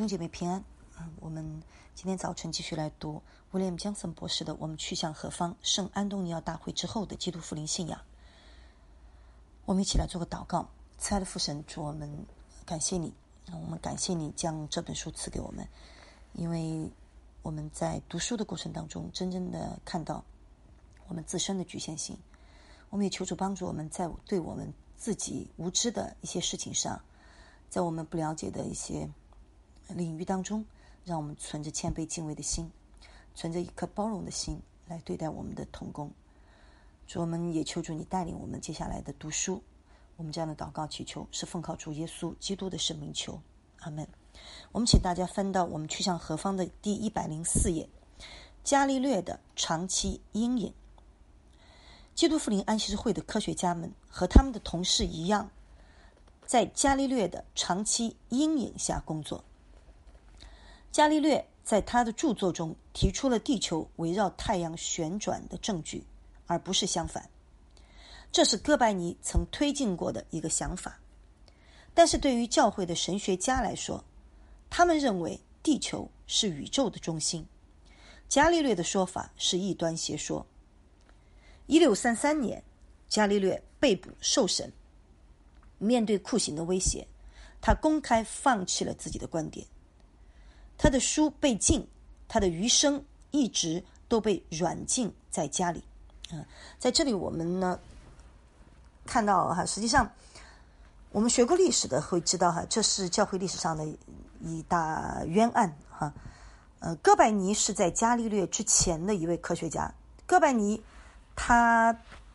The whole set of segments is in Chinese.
兄姐妹平安。我们今天早晨继续来读威廉·江森博士的《我们去向何方：圣安东尼奥大会之后的基督复临信仰》。我们一起来做个祷告。慈爱的父神，主，我们感谢你，我们感谢你将这本书赐给我们，因为我们在读书的过程当中真正的看到我们自身的局限性。我们也求主帮助我们在对我们自己无知的一些事情上，在我们不了解的一些领域当中，让我们存着谦卑敬畏的心，存着一颗包容的心来对待我们的同工。主，我们也求主你带领我们接下来的读书。我们这样的祷告祈求是奉靠主耶稣基督的圣名求，阿们。我们请大家翻到我们去向何方的第104页，伽利略的长期阴影。基督复临安息日会的科学家们和他们的同事一样，在伽利略的长期阴影下工作。伽利略在他的著作中提出了地球围绕太阳旋转的证据，而不是相反。这是哥白尼曾推进过的一个想法，但是对于教会的神学家来说，他们认为地球是宇宙的中心。伽利略的说法是异端邪说。1633年，伽利略被捕受审，面对酷刑的威胁，他公开放弃了自己的观点。他的书被禁，他的余生一直都被软禁在家里。在这里我们呢看到实际上我们学过历史的会知道这是教会历史上的一大冤案哥白尼是在伽利略之前的一位科学家。哥白尼他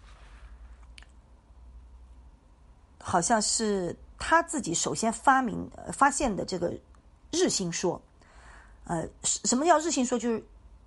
好像是他自己首先发现的这个日心说。什么叫日心说？就是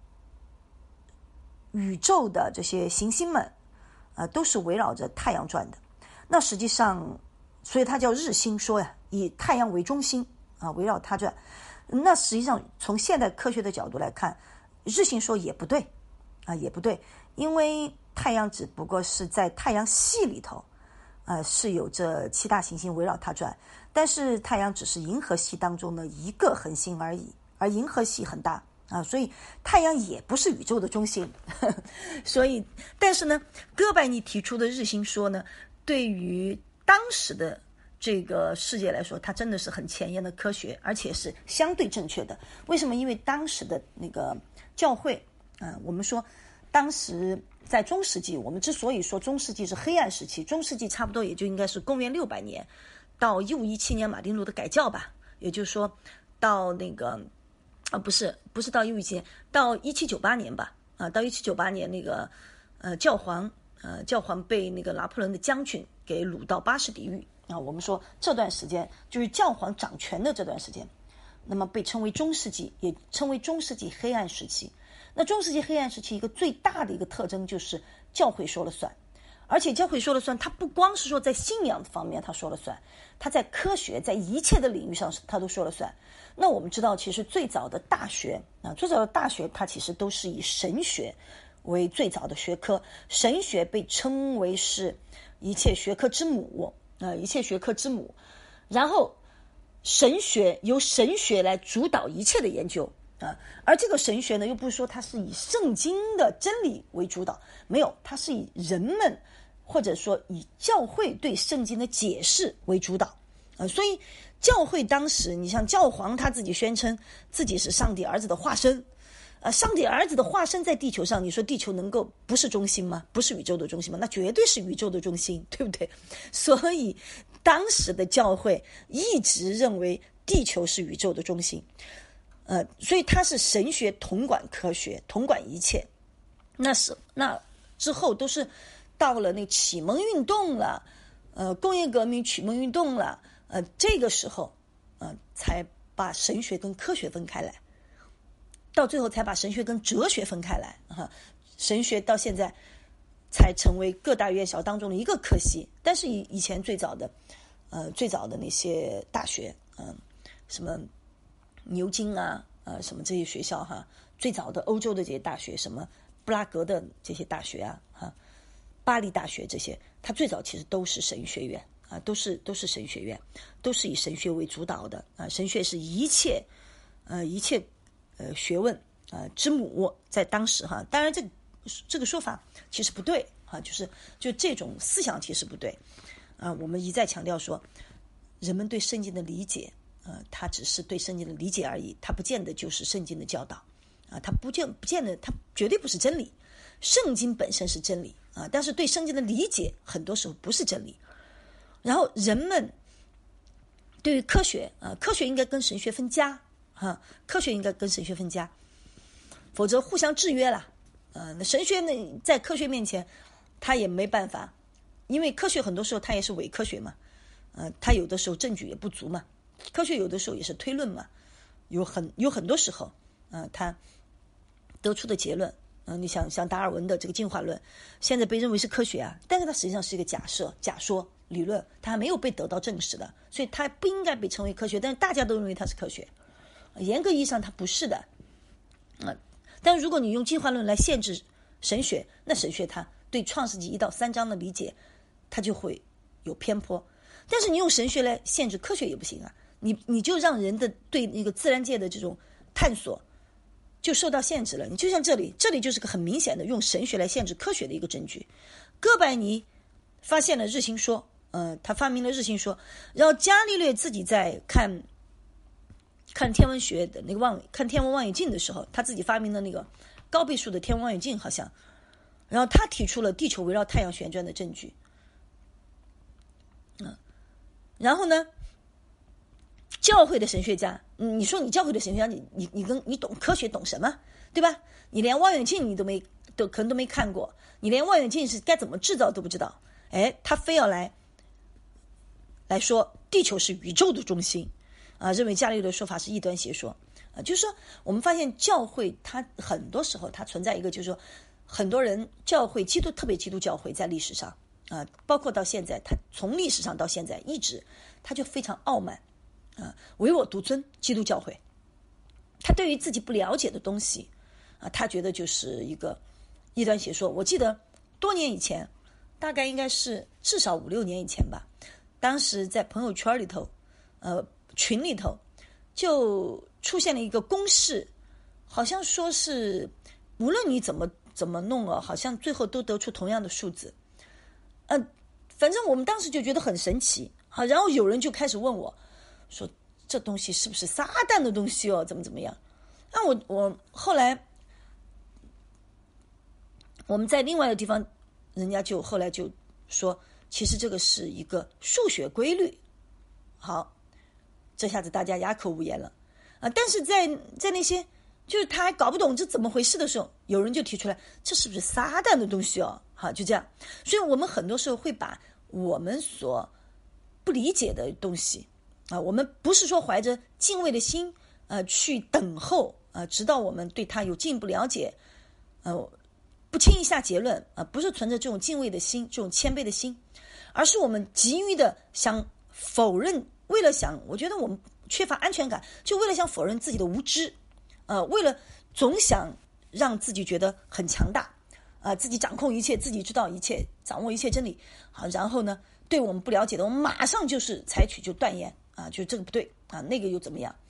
宇宙的这些行星们都是围绕着太阳转的。那实际上所以它叫日心说呀，以太阳为中心围绕它转。那实际上从现代科学的角度来看，日心说也不对也不对，因为太阳只不过是在太阳系里头是有着7大行星围绕它转，但是太阳只是银河系当中的一个恒星而已，而银河系很大所以太阳也不是宇宙的中心所以但是呢，哥白尼提出的日心说呢，对于当时的这个世界来说，它真的是很前沿的科学，而且是相对正确的。为什么？因为当时的那个教会我们说当时在中世纪，我们之所以说中世纪是黑暗时期，中世纪差不多也就应该是公元600年到1517年马丁路的改教吧，也就是说到那个不是到1517年，到1798年吧到1798年那个教皇被那个拿破仑的将军给掳到巴士底狱我们说这段时间就是教皇掌权的这段时间，那么被称为中世纪，也称为中世纪黑暗时期。那中世纪黑暗时期一个最大的一个特征就是教会说了算，而且教会说了算，它不光是说在信仰方面它说了算，它在科学在一切的领域上它都说了算。那我们知道其实最早的大学它其实都是以神学为最早的学科，神学被称为是一切学科之母一切学科之母，然后由神学来主导一切的研究而这个神学呢，又不是说它是以圣经的真理为主导，没有，它是以人们或者说以教会对圣经的解释为主导所以教会当时，你像教皇他自己宣称自己是上帝儿子的化身上帝儿子的化身在地球上，你说地球能够不是中心吗？不是宇宙的中心吗？那绝对是宇宙的中心，对不对？所以当时的教会一直认为地球是宇宙的中心所以它是神学统管科学，统管一切。那之后都是到了那启蒙运动了工业革命启蒙运动了这个时候才把神学跟科学分开来，到最后才把神学跟哲学分开来神学到现在才成为各大院校当中的一个科系。但是以前最早的那些大学什么牛津什么这些学校最早的欧洲的这些大学，什么布拉格的这些大学巴黎大学这些，它最早其实都是神学院都是神学院，都是以神学为主导的神学是一切一切学问之母，在当时哈，当然这个说法其实不对啊，就这种思想其实不对啊。我们一再强调说，人们对圣经的理解，它只是对圣经的理解而已，它不见得就是圣经的教导啊，它不见得，它绝对不是真理。圣经本身是真理啊，但是对圣经的理解很多时候不是真理。然后人们对于科学科学应该跟神学分家科学应该跟神学分家，否则互相制约了。那神学呢，在科学面前，他也没办法，因为科学很多时候它也是伪科学嘛，它有的时候证据也不足嘛，科学有的时候也是推论嘛，有很多时候，他得出的结论，你像达尔文的这个进化论，现在被认为是科学啊，但是它实际上是一个假说理论，它还没有被得到证实的，所以它不应该被称为科学，但是大家都认为它是科学，严格意义上它不是的。但如果你用进化论来限制神学，那神学它对创世纪1到3章的理解，它就会有偏颇。但是你用神学来限制科学也不行啊，你就让人的对那个自然界的这种探索就受到限制了。你就像这里就是个很明显的用神学来限制科学的一个证据。哥白尼发现了日心说，他发明了日心说，然后伽利略自己在看天文学的那个看天文望远镜的时候，他自己发明的那个高倍数的天文望远镜好像，然后他提出了地球围绕太阳旋转的证据。然后呢，教会的神学家，你说你教会的神学家，你懂科学懂什么，对吧？你连望远镜你可能都没看过，你连望远镜是该怎么制造都不知道，他非要来说地球是宇宙的中心认为伽利略的说法是异端邪说就是说我们发现教会它很多时候它存在一个，就是说很多人教会特别基督教会在历史上包括到现在，他从历史上到现在一直他就非常傲慢唯我独尊。基督教会他对于自己不了解的东西他觉得就是一个异端邪说。我记得多年以前，大概应该是至少5-6年以前吧，当时在朋友圈里头群里头就出现了一个公式，好像说是无论你怎么弄好像最后都得出同样的数字反正我们当时就觉得很神奇然后有人就开始问我说，这东西是不是撒旦的东西怎么样。那我后来我们在另外的地方，人家后来就说其实这个是一个数学规律。好，这下子大家哑口无言了但是在那些就是他还搞不懂这怎么回事的时候，有人就提出来，这是不是撒旦的东西好，就这样。所以我们很多时候会把我们所不理解的东西我们不是说怀着敬畏的心去等候直到我们对他有进一步了解不轻易下结论不是存着这种敬畏的心，这种谦卑的心，而是我们急于的想否认，我觉得我们缺乏安全感，就为了想否认自己的无知为了总想让自己觉得很强大自己掌控一切，自己知道一切，掌握一切真理好，然后呢对我们不了解的，我们马上就是采取就断言就这个不对那个又怎么样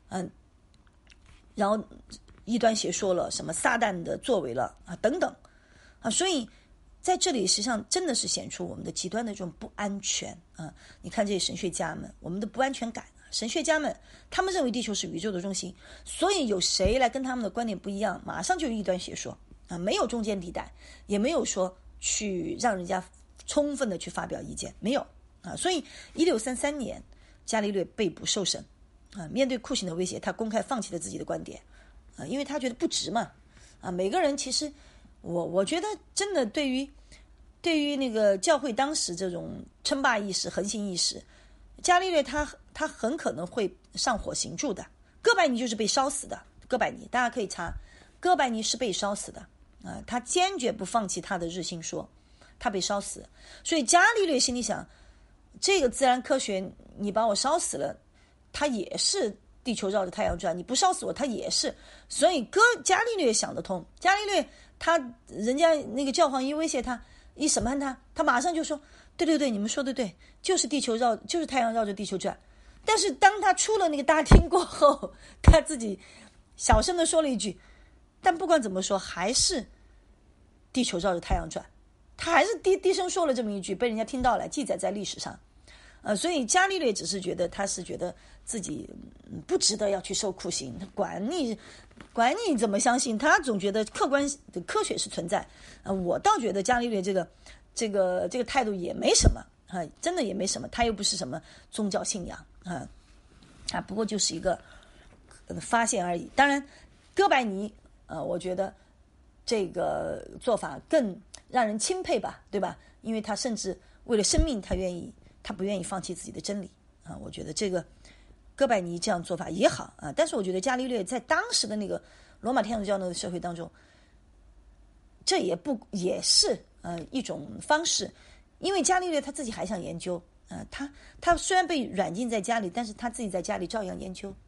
然后异端邪说了，什么撒旦的作为了等等所以在这里实际上真的是显出我们的极端的这种不安全你看这些神学家们，我们的不安全感。神学家们他们认为地球是宇宙的中心，所以有谁来跟他们的观点不一样，马上就异端邪说没有中间地带，也没有说去让人家充分的去发表意见，没有所以1633年伽利略被捕受审面对酷刑的威胁，他公开放弃了自己的观点因为他觉得不值嘛每个人其实我觉得真的对于那个教会当时这种称霸意识、横行意识，伽利略他很可能会上火刑柱的。哥白尼就是被烧死的，哥白尼大家可以查，哥白尼是被烧死的他坚决不放弃他的日心说，他被烧死。所以伽利略心里想，这个自然科学你把我烧死了，它也是地球绕着太阳转，你不烧死我它也是。所以伽利略想得通，伽利略人家那个教皇一威胁他，一审判他马上就说对，你们说的对，就是太阳绕着地球转但是当他出了那个大厅过后，他自己小声的说了一句，但不管怎么说还是地球绕着太阳转，他还是低声说了这么一句，被人家听到了，记载在历史上。所以伽利略只是觉得他是觉得自己不值得要去受酷刑，管你怎么相信，他总觉得客观的科学是存在。我倒觉得伽利略这个态度也没什么真的也没什么，他又不是什么宗教信仰不过就是一个发现而已。当然哥白尼我觉得这个做法更让人钦佩吧，对吧？因为他甚至为了生命他不愿意放弃自己的真理我觉得这个哥白尼这样做法也好但是我觉得伽利略在当时的那个罗马天主教的社会当中，这也是一种方式，因为伽利略他自己还想研究他虽然被软禁在家里，但是他自己在家里照样研究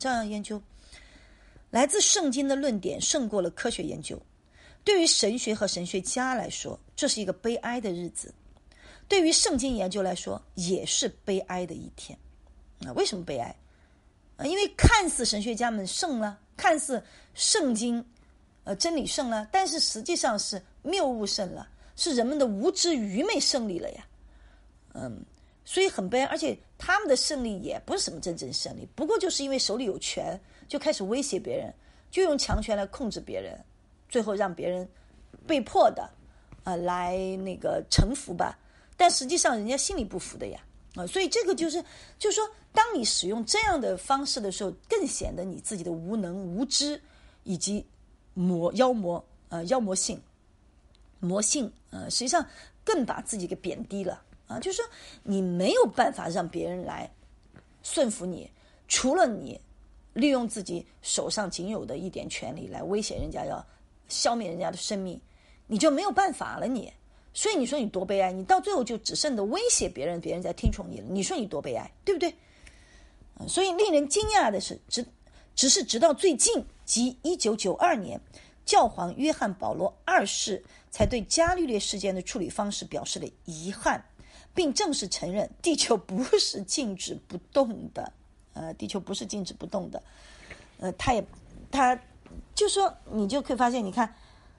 来自圣经的论点胜过了科学研究。对于神学和神学家来说，这是一个悲哀的日子，对于圣经研究来说也是悲哀的一天为什么悲哀因为看似神学家们胜了，看似圣经真理胜了，但是实际上是谬误胜了，是人们的无知愚昧胜利了呀所以很悲哀。而且他们的胜利也不是什么真正胜利，不过就是因为手里有权就开始威胁别人，就用强权来控制别人，最后让别人被迫的来那个臣服吧，但实际上人家心里不服的呀所以这个就是说，当你使用这样的方式的时候，更显得你自己的无能无知以及妖魔性实际上更把自己给贬低了就是说你没有办法让别人来顺服你，除了你利用自己手上仅有的一点权利来威胁人家，要消灭人家的生命，你就没有办法了你。所以你说你多悲哀，你到最后就只剩的威胁别人，别人在听从你了，你说你多悲哀，对不对所以令人惊讶的是只是直到最近，即1992年，教皇约翰保罗2世才对伽利略事件的处理方式表示了遗憾，并正式承认地球不是静止不动的地球不是静止不动的他就说你就可以发现，你看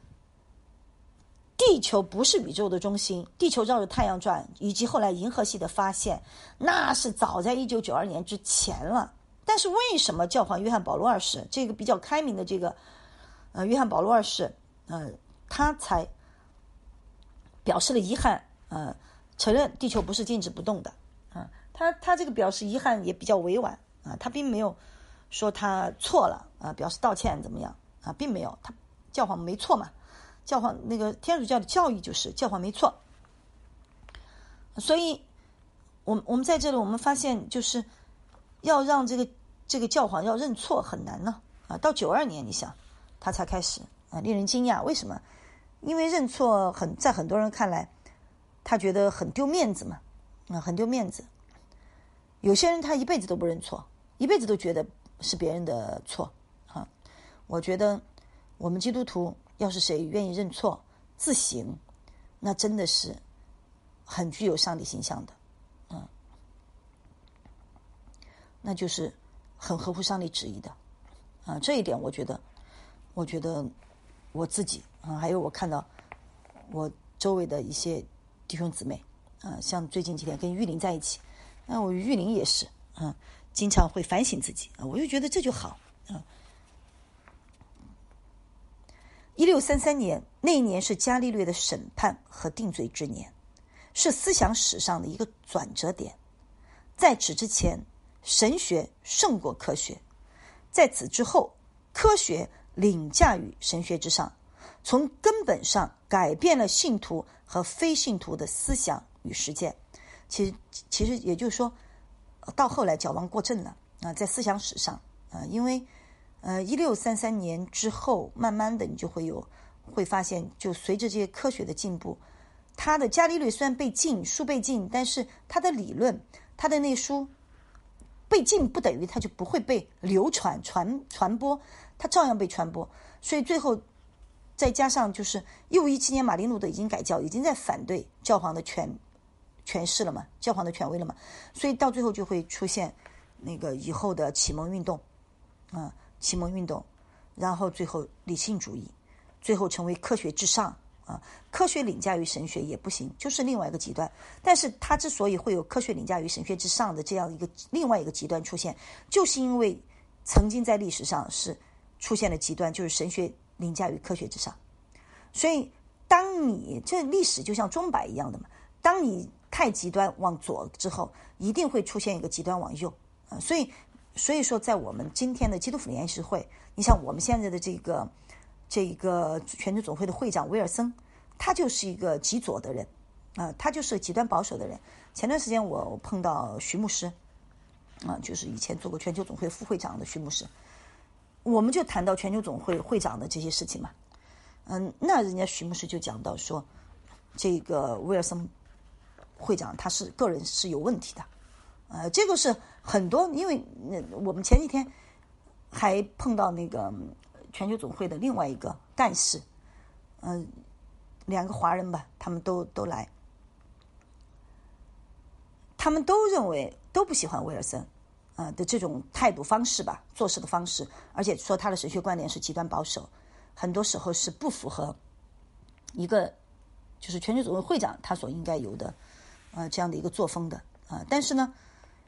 地球不是宇宙的中心，地球绕着太阳转，以及后来银河系的发现，那是早在1992年之前了。但是为什么教皇约翰保罗2世这个比较开明的这个约翰保罗2世他才表示了遗憾承认地球不是静止不动的他这个表示遗憾也比较委婉他并没有说他错了表示道歉怎么样并没有，他教皇没错嘛，教皇那个天主教的教义就是教皇没错。所以我们在这里我们发现，就是要让这个教皇要认错很难呢到92年你想他才开始令人惊讶。为什么？因为认错在很多人看来他觉得很丢面子嘛很丢面子。有些人他一辈子都不认错，一辈子都觉得是别人的错我觉得我们基督徒要是谁愿意认错自省，那真的是很具有上帝形象的那就是很合乎上帝旨意的这一点我觉得我自己还有我看到我周围的一些弟兄姊妹像最近几天跟玉林在一起我玉林也是经常会反省自己我就觉得这就好1633年那一年是伽利略的审判和定罪之年，是思想史上的一个转折点。在此之前，神学胜过科学；在此之后，科学凌驾于神学之上，从根本上改变了信徒和非信徒的思想与实践。其实也就是说，到后来矫枉过正了在思想史上因为1633年之后，慢慢的你就会发现，就随着这些科学的进步，他的伽利略虽然书被禁，但是他的理论，他的那书被禁不等于他就不会被流传传播，他照样被传播。所以最后再加上就是1617年马丁路德已经改教，已经在反对教皇的权势了嘛，教皇的权威了嘛，所以到最后就会出现那个以后的启蒙运动，启蒙运动，然后最后理性主义，最后成为科学至上科学凌驾于神学也不行，就是另外一个极端。但是它之所以会有科学凌驾于神学之上的这样一个另外一个极端出现，就是因为曾经在历史上是出现了极端，就是神学凌驾于科学之上。所以当你这历史就像钟摆一样的嘛，当你太极端往左之后，一定会出现一个极端往右所以说在我们今天的基督福临安息会，你像我们现在的这个全球总会的会长威尔森，他就是一个极左的人他就是极端保守的人。前段时间我碰到徐牧师就是以前做过全球总会副会长的徐牧师，我们就谈到全球总会会长的这些事情嘛。那人家徐牧师就讲到说，这个威尔森会长他是个人是有问题的，这个是很多，因为我们前几天还碰到那个全球总会的另外一个干事，两个华人吧，他们都来，他们都认为都不喜欢威尔森的这种态度方式吧，做事的方式，而且说他的神学观点是极端保守，很多时候是不符合一个就是全球总会会长他所应该有的这样的一个作风的但是呢，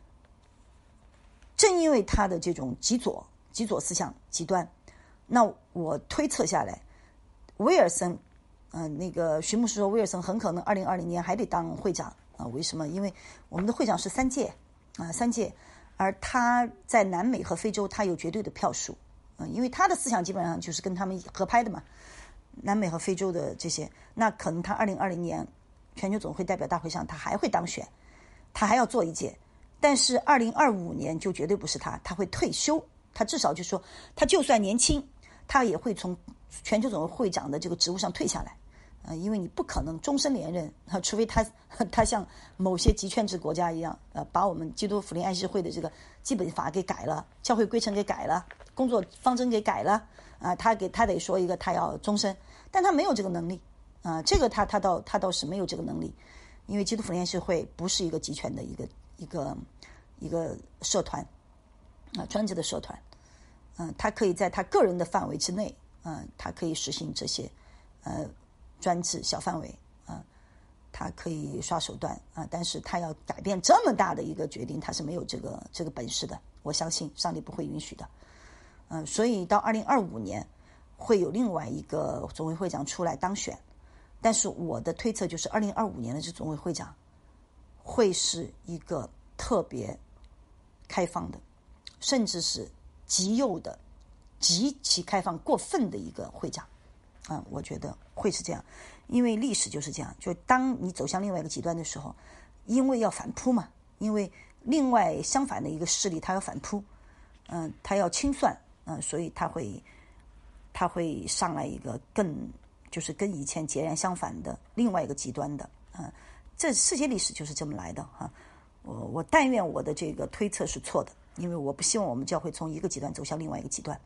正因为他的这种极左思想极端，那我推测下来，威尔森那个徐牧师说威尔森很可能2020年还得当会长为什么？因为我们的会长是3届而他在南美和非洲他有绝对的票数因为他的思想基本上就是跟他们合拍的嘛，南美和非洲的这些，那可能他2020年全球总会代表大会上他还会当选，他还要做一届，但是2025年就绝对不是他会退休，他至少就说他就算年轻，他也会从全球总会会长的这个职务上退下来因为你不可能终身连任除非他像某些极权制国家一样把我们基督福临安息会的这个基本法给改了，教会规程给改了，工作方针给改了他得说一个他要终身，但他没有这个能力这个他倒是没有这个能力，因为基督福临安息会不是一个集权的一个社团专制的社团他可以在他个人的范围之内他可以实行这些专制小范围他可以耍手段但是他要改变这么大的一个决定，他是没有这个本事的，我相信上帝不会允许的所以到2025年会有另外一个总会会长出来当选，但是我的推测就是2025年的这总会会长会是一个特别开放的，甚至是极右的极其开放过分的一个会长我觉得会是这样，因为历史就是这样，就当你走向另外一个极端的时候，因为要反扑嘛，因为另外相反的一个势力他要反扑他要清算所以他会上来一个就是跟以前截然相反的另外一个极端的这世界历史就是这么来的我但愿我的这个推测是错的，因为我不希望我们教会从一个极端走向另外一个极端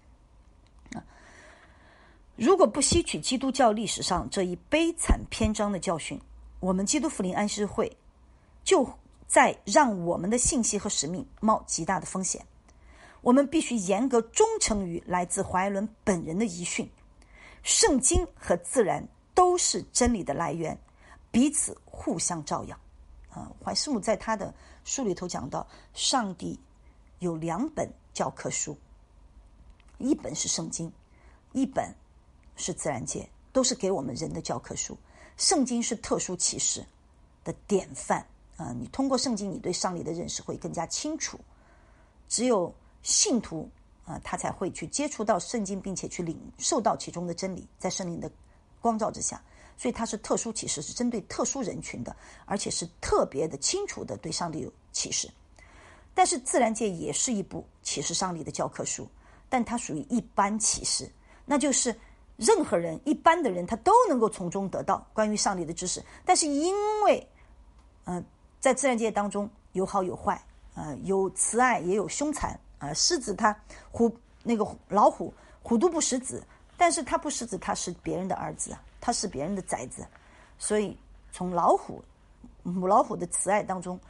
如果不吸取基督教历史上这一悲惨篇章的教训，我们基督福临安息会就在让我们的信息和使命冒极大的风险。我们必须严格忠诚于来自怀伦本人的遗训，圣经和自然都是真理的来源，彼此互相照耀怀师母在他的书里头讲到，上帝有2本教科书，一本是圣经，一本是自然界，都是给我们人的教科书。圣经是特殊启示的典范你通过圣经你对上帝的认识会更加清楚，只有信徒他才会去接触到圣经，并且去领受到其中的真理，在圣灵的光照之下，所以它是特殊启示，是针对特殊人群的，而且是特别的清楚的对上帝有启示。但是自然界也是一部启示上帝的教科书，但它属于一般启示，那就是任何人一般的人他都能够从中得到关于上帝的知识，但是因为在自然界当中有好有坏有慈爱也有凶残狮子它老虎都不食子，但是它不食子，它是别人的儿子它是别人的崽子，所以从母老虎的慈爱当中，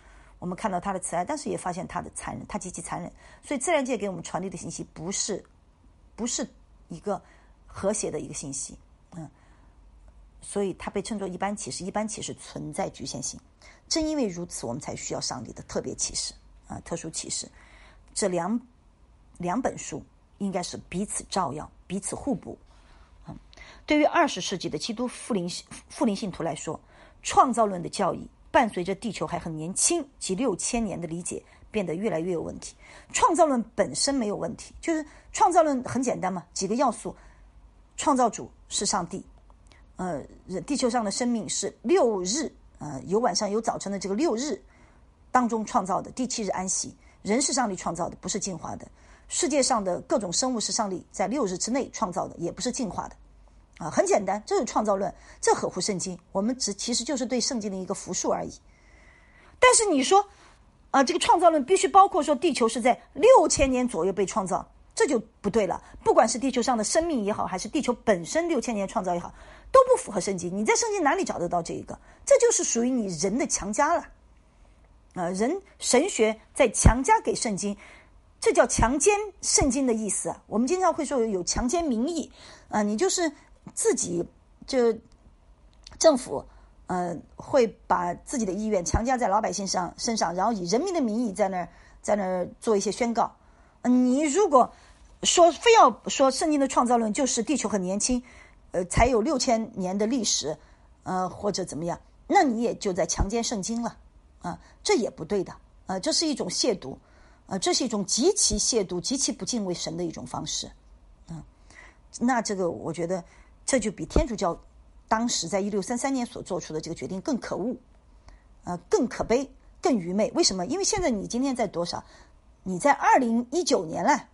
我们看到他的慈爱，但是也发现他的残忍，他极其残忍。所以自然界给我们传递的信息不是一个和谐的一个信息，所以它被称作一般启示。一般启示存在局限性，正因为如此，我们才需要上帝的特别启示特殊启示。这两本书应该是彼此照耀，彼此互补。对于20世纪的基督复临信徒来说，创造论的教义伴随着地球还很年轻及6000年的理解变得越来越有问题。创造论本身没有问题，就是创造论很简单嘛，几个要素：创造主是上帝，地球上的生命是6日，有晚上有早晨的这个6日当中创造的，第7日安息。人是上帝创造的，不是进化的。世界上的各种生物是上帝在6日之内创造的，也不是进化的。很简单，这是创造论，这合乎圣经。我们其实就是对圣经的一个复述而已。但是你说这个创造论必须包括说地球是在6000年左右被创造，这就不对了。不管是地球上的生命也好，还是地球本身6000年创造也好，都不符合圣经。你在圣经哪里找得到这个？这就是属于你人的强加了。神学在强加给圣经，这叫强奸圣经的意思。我们经常会说有强奸民意你就是自己就政府会把自己的意愿强加在老百姓身上，然后以人民的名义在那儿做一些宣告。你如果非要说圣经的创造论就是地球很年轻才有6000年的历史或者怎么样，那你也就在强奸圣经了这也不对的这是一种亵渎这是一种极其亵渎极其不敬畏神的一种方式那这个我觉得这就比天主教当时在1633年所做出的这个决定更可恶更可悲更愚昧。为什么？因为现在你今天在多少？你在2019年了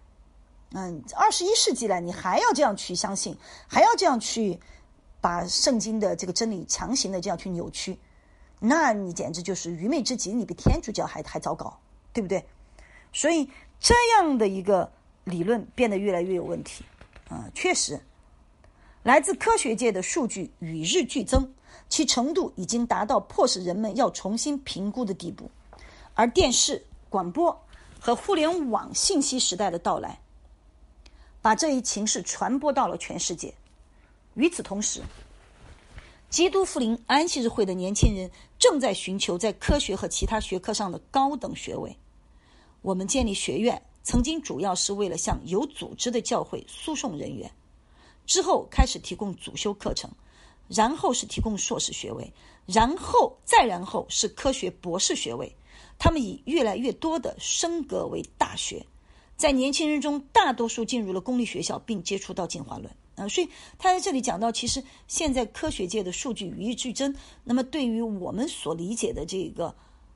21世纪了，你还要这样去相信，还要这样去把圣经的这个真理强行的这样去扭曲，那你简直就是愚昧之极，你比天主教还糟糕，对不对？所以这样的一个理论变得越来越有问题确实来自科学界的数据与日俱增，其程度已经达到迫使人们要重新评估的地步。而电视、广播和互联网信息时代的到来，把这一情势传播到了全世界。与此同时，基督复临安息日会的年轻人正在寻求在科学和其他学科上的高等学位。我们建立学院曾经主要是为了向有组织的教会输送人员，之后开始提供主修课程，然后是提供硕士学位，然后是科学博士学位。他们以越来越多的升格为大学，在年轻人中大多数进入了公立学校并接触到进化论所以他在这里讲到，其实现在科学界的数据与日俱增，那么对于我们所理解的这个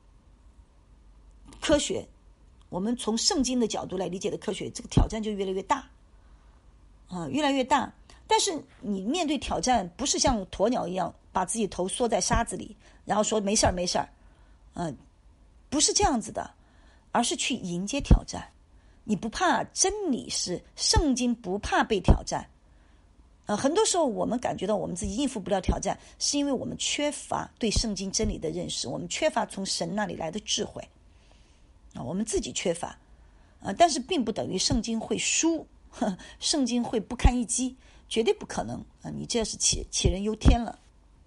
科学，我们从圣经的角度来理解的科学，这个挑战就越来越大越来越大。但是你面对挑战，不是像鸵鸟一样把自己头缩在沙子里，然后说没事儿不是这样子的，而是去迎接挑战。你不怕真理，是圣经不怕被挑战很多时候我们感觉到我们自己应付不了挑战，是因为我们缺乏对圣经真理的认识，我们缺乏从神那里来的智慧我们自己缺乏但是并不等于圣经会输圣经会不堪一击，绝对不可能你这是杞人忧天了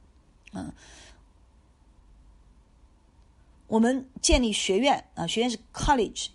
我们建立学院学院是 college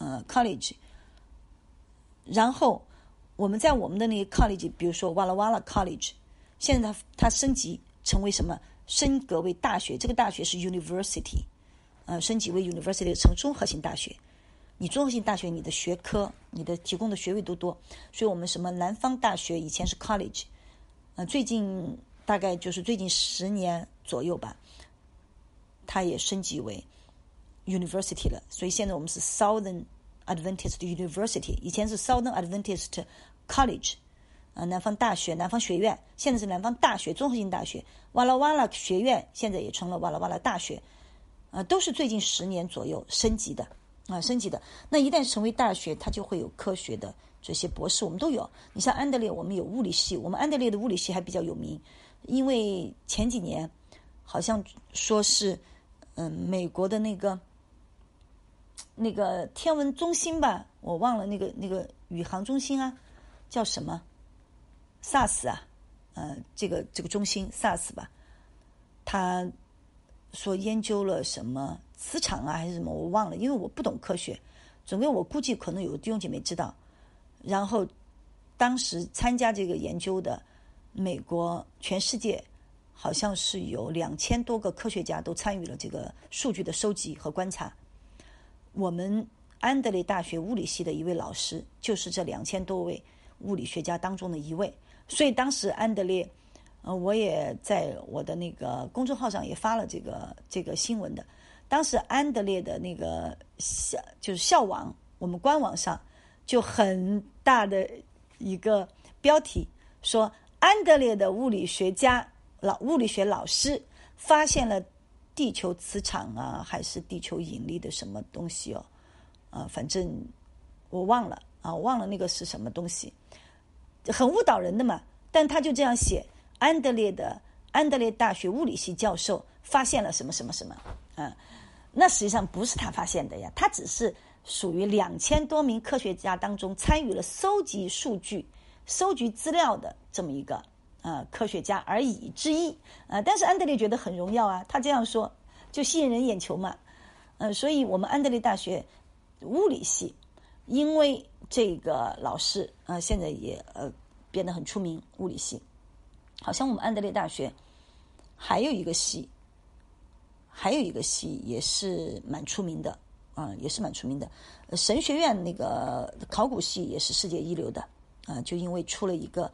然后我们在我们的那个 college， 比如说 Walla Walla College， 现在它升级成为什么？升格为大学，这个大学是 university升级为 university 成综合性大学。你综合性大学你的学科你的提供的学位都多，所以我们什么南方大学以前是 college最近大概就是最近10年左右吧，它也升级为 university 了，所以现在我们是 Southern Adventist University， 以前是 Southern Adventist College 南方大学南方学院，现在是南方大学综合性大学。哇啦哇啦学院现在也成了哇啦哇啦大学都是最近10年左右升级的那一旦成为大学，它就会有科学的这些博士，我们都有。你像安德烈，我们有物理系，我们安德烈的物理系还比较有名，因为前几年好像说是美国的那个那个天文中心吧，我忘了那个宇航中心啊，叫什么 SAS 啊，这个中心 SAS 吧，他说研究了什么磁场啊还是什么，我忘了，因为我不懂科学，总归我估计可能有弟兄姐妹知道。然后当时参加这个研究的美国全世界好像是有2000多个科学家都参与了这个数据的收集和观察。我们安德烈大学物理系的一位老师就是这2000多位物理学家当中的一位，所以当时安德烈我也在我的那个公众号上也发了这个新闻的。当时安德烈的那个就是校网，我们官网上就很大的一个标题说，安德烈的物理学老师发现了地球磁场啊，还是地球引力的什么东西反正我忘了那个是什么东西，很误导人的嘛。但他就这样写，安德烈大学物理系教授发现了什么什么什么那实际上不是他发现的呀，他只是属于2000多名科学家当中参与了收集数据、收集资料的这么一个科学家而已之一但是安德烈觉得很荣耀啊，他这样说就吸引人眼球嘛所以我们安德烈大学物理系因为这个老师现在也变得很出名，物理系好像我们安德烈大学还有一个系也是蛮出名的也是蛮出名的神学院那个考古系也是世界一流的就因为出了一个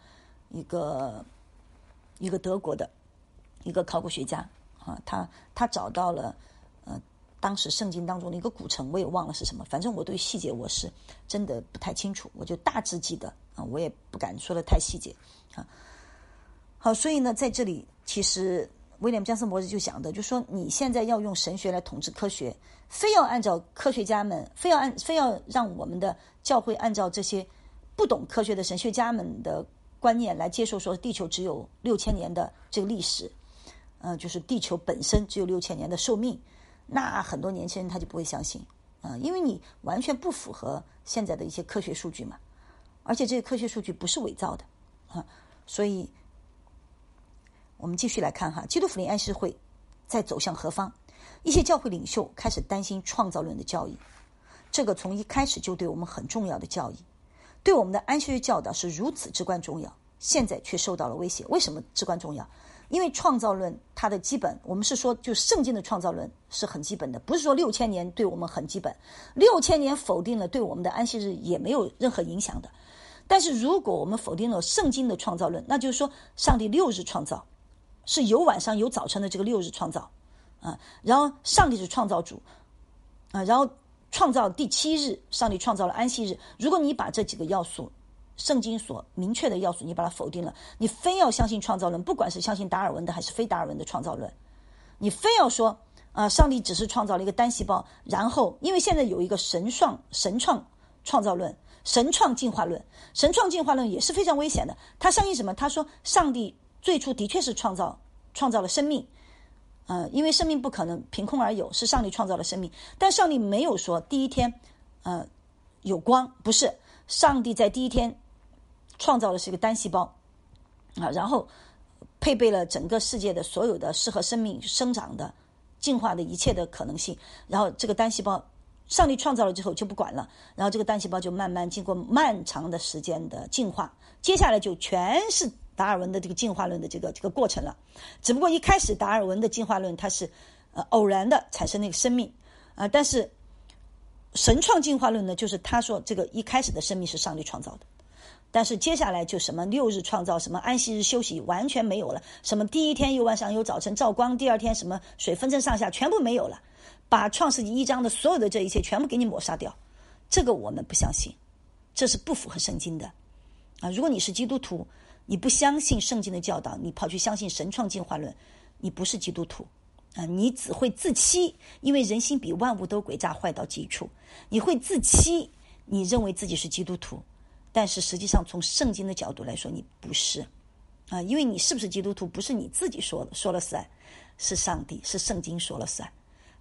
德国的一个考古学家他找到了当时圣经当中的一个古城，我也忘了是什么，反正我对细节我是真的不太清楚，我就大致记得我也不敢说的太细节好，所以呢在这里其实威廉·江森博士就讲的，就说你现在要用神学来统治科学，非要按照科学家们，非要让我们的教会按照这些不懂科学的神学家们的观念来接受，说地球只有6000年的这个历史，就是地球本身只有6000年的寿命，那很多年轻人他就不会相信因为你完全不符合现在的一些科学数据嘛，而且这些科学数据不是伪造的所以我们继续来看基督福临安息会在走向何方。一些教会领袖开始担心创造论的教义，这个从一开始就对我们很重要的教义，对我们的安息日教导是如此至关重要，现在却受到了威胁。为什么至关重要？因为创造论它的基本，我们是说就圣经的创造论是很基本的，不是说6000年对我们很基本，6000年否定了对我们的安息日也没有任何影响的。但是如果我们否定了圣经的创造论，那就是说上帝6日创造，是有晚上有早晨的这个6日创造然后上帝是创造主然后创造第7日，上帝创造了安息日。如果你把这几个要素，圣经所明确的要素，你把它否定了，你非要相信创造论，不管是相信达尔文的还是非达尔文的创造论，你非要说上帝只是创造了一个单细胞，然后因为现在有一个神创创造论、神创进化论，神创进化论也是非常危险的。他相信什么？他说上帝最初的确是创造了生命因为生命不可能凭空而有，是上帝创造了生命，但上帝没有说第一天有光，不是，上帝在第一天创造的是一个单细胞然后配备了整个世界的所有的适合生命生长的进化的一切的可能性，然后这个单细胞上帝创造了之后就不管了，然后这个单细胞就慢慢经过漫长的时间的进化，接下来就全是达尔文的这个进化论的这个过程了。只不过一开始达尔文的进化论它是偶然的产生那个生命但是神创进化论呢，就是他说这个一开始的生命是上帝创造的，但是接下来就什么6日创造，什么安息日休息完全没有了，什么第一天有晚上有早晨照光，第二天什么水分成上下全部没有了，把创世纪1章的所有的这一切全部给你抹杀掉。这个我们不相信，这是不符合圣经的如果你是基督徒，你不相信圣经的教导，你跑去相信神创进化论，你不是基督徒你只会自欺，因为人心比万物都诡诈，坏到极处，你会自欺，你认为自己是基督徒，但是实际上从圣经的角度来说你不是因为你是不是基督徒不是你自己说了算，是上帝，是圣经说了算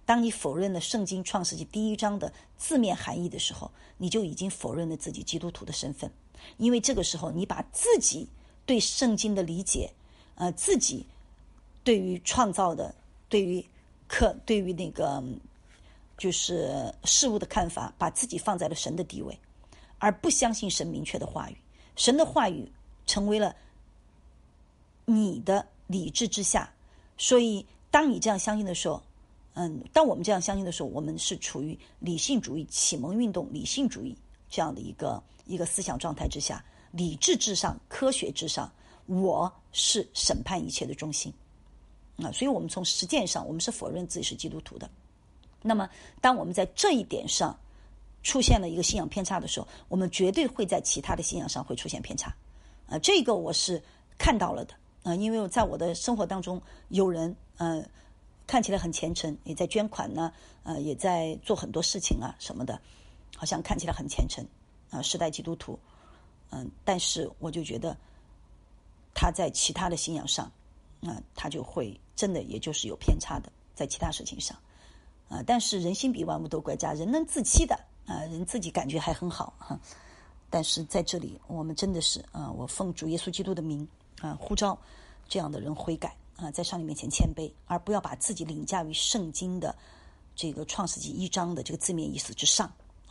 当你否认了圣经创世纪第1章的字面含义的时候，你就已经否认了自己基督徒的身份。因为这个时候你把自己对圣经的理解，自己对于创造的，对于那个就是事物的看法，把自己放在了神的地位，而不相信神明确的话语。神的话语成为了你的理智之下。所以当你这样相信的时候，当我们这样相信的时候，我们是处于理性主义启蒙运动理性主义这样的一个思想状态之下，理智至上，科学至上，我是审判一切的中心。所以我们从实践上，我们是否认自己是基督徒的。那么当我们在这一点上出现了一个信仰偏差的时候，我们绝对会在其他的信仰上会出现偏差。这个我是看到了的。因为在我的生活当中，有人看起来很虔诚，也在捐款呢，也在做很多事情啊什么的，好像看起来很虔诚时代基督徒。但是我就觉得他在其他的信仰上，他就会真的也就是有偏差的，在其他事情上。但是人心比万物都怪诈，人能自欺的人自己感觉还很好但是在这里我们真的是我奉主耶稣基督的名呼召这样的人悔改在上帝面前谦卑，而不要把自己凌驾于圣经的这个创世纪1章的这个字面意思之上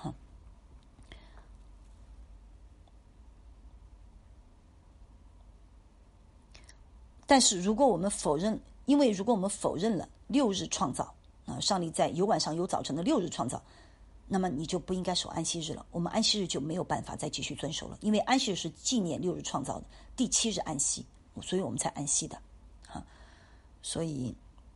但是如果我们否认，因为如果我们否认了6日创造上帝在有晚上有早晨的6日创造，那么你就不应该守安息日了。我们安息日就没有办法再继续遵守了，因为安息日是纪念6日创造的，第7日安息，所以我们才安息的所以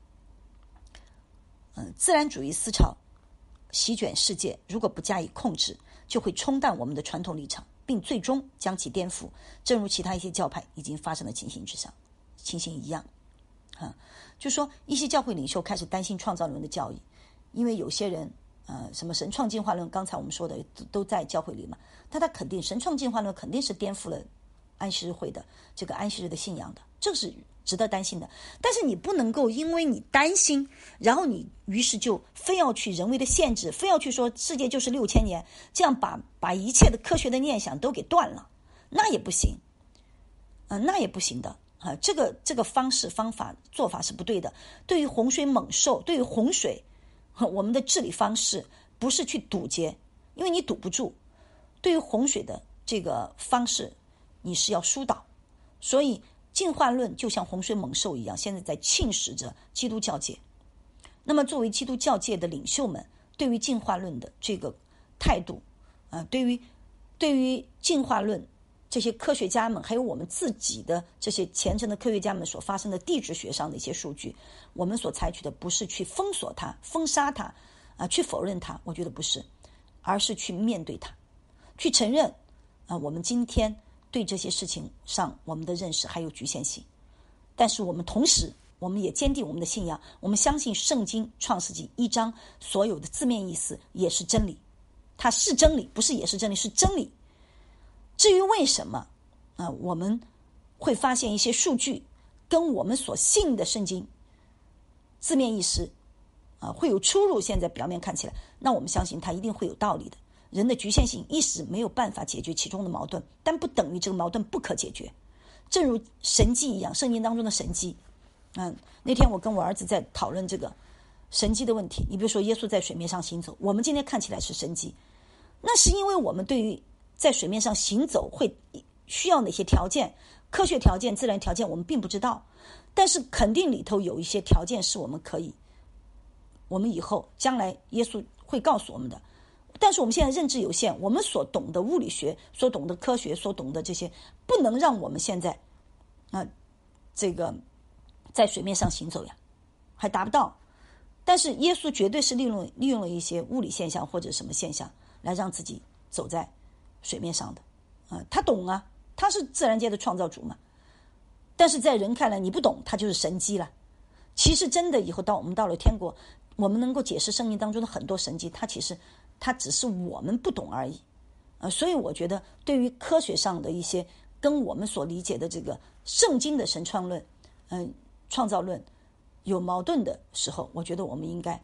自然主义思潮席卷世界，如果不加以控制，就会冲淡我们的传统立场，并最终将其颠覆，正如其他一些教派已经发生的情形一样就说一些教会领袖开始担心创造论的教义，因为有些人什么神创进化论，刚才我们说的都在教会里嘛，他肯定神创进化论肯定是颠覆了安息日会的这个安息日的信仰的，这是值得担心的。但是你不能够因为你担心，然后你于是就非要去人为的限制，非要去说世界就是6000年，这样把一切的科学的念想都给断了，那也不行那也不行的这个方法做法是不对的。对于洪水猛兽，对于洪水我们的治理方式不是去堵截，因为你堵不住。对于洪水的这个方式你是要疏导。所以进化论就像洪水猛兽一样，现在在侵蚀着基督教界。那么作为基督教界的领袖们，对于进化论的这个态度对于进化论这些科学家们，还有我们自己的这些虔诚的科学家们所发生的地质学上的一些数据，我们所采取的不是去封锁它、封杀它去否认它，我觉得不是，而是去面对它，去承认我们今天对这些事情上我们的认识还有局限性。但是我们同时我们也坚定我们的信仰，我们相信圣经创世纪1章所有的字面意思也是真理，它是真理，不是也是真理，是真理。至于为什么我们会发现一些数据跟我们所信的圣经字面意思会有出入，现在表面看起来，那我们相信它一定会有道理的。人的局限性一时没有办法解决其中的矛盾，但不等于这个矛盾不可解决。正如神迹一样，圣经当中的神迹那天我跟我儿子在讨论这个神迹的问题。你比如说耶稣在水面上行走，我们今天看起来是神迹，那是因为我们对于在水面上行走会需要哪些条件，科学条件、自然条件我们并不知道，但是肯定里头有一些条件是我们以后将来耶稣会告诉我们的。但是我们现在认知有限，我们所懂的物理学、所懂的科学、所懂的这些，不能让我们现在这个在水面上行走呀，还达不到。但是耶稣绝对是利用了一些物理现象或者什么现象来让自己走在水面上的他懂他是自然界的创造主嘛。但是在人看来你不懂，他就是神迹了。其实真的以后我们到了天国，我们能够解释圣经当中的很多神迹，它只是我们不懂而已所以我觉得对于科学上的一些跟我们所理解的这个圣经的神创论创造论有矛盾的时候，我觉得我们应该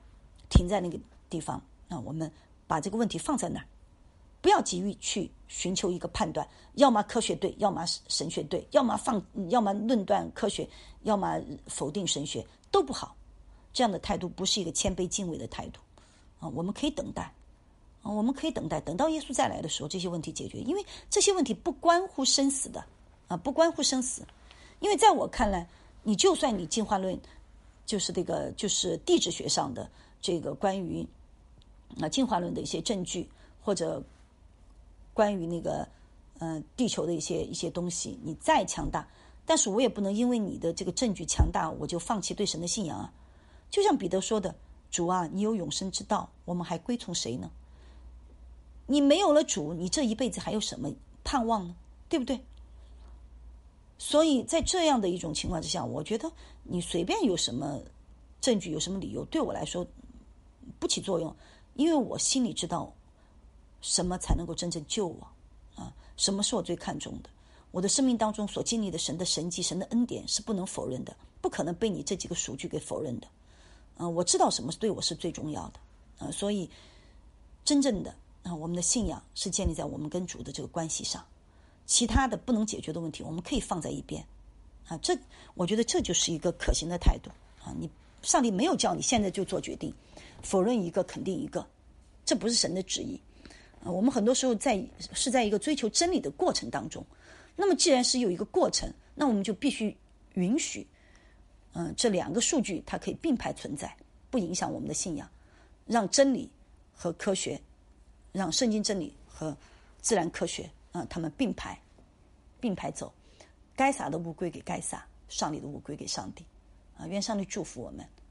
停在那个地方，我们把这个问题放在那儿，不要急于去寻求一个判断，要么科学对，要么神学对，要么论断科学，要么否定神学，都不好。这样的态度不是一个谦卑敬畏的态度我们可以等待我们可以等待，等到耶稣再来的时候，这些问题解决，因为这些问题不关乎生死的不关乎生死。因为在我看来，你就算你进化论就是地质学上的这个关于进化论的一些证据，或者关于那个地球的一些东西，你再强大，但是我也不能因为你的这个证据强大，我就放弃对神的信仰就像彼得说的，主啊，你有永生之道，我们还归从谁呢？你没有了主，你这一辈子还有什么盼望呢？对不对？所以在这样的一种情况之下，我觉得你随便有什么证据，有什么理由，对我来说不起作用，因为我心里知道什么才能够真正救我什么是我最看重的。我的生命当中所经历的神的神迹、神的恩典是不能否认的，不可能被你这几个数据给否认的我知道什么对我是最重要的所以真正的我们的信仰是建立在我们跟主的这个关系上，其他的不能解决的问题我们可以放在一边我觉得这就是一个可行的态度你上帝没有叫你现在就做决定，否认一个肯定一个，这不是神的旨意我们很多时候是在一个追求真理的过程当中，那么既然是有一个过程，那我们就必须允许这两个数据它可以并排存在，不影响我们的信仰，让真理和科学，让圣经真理和自然科学他们并排走，该撒的物归给该撒，上帝的物归给上帝愿上帝祝福我们。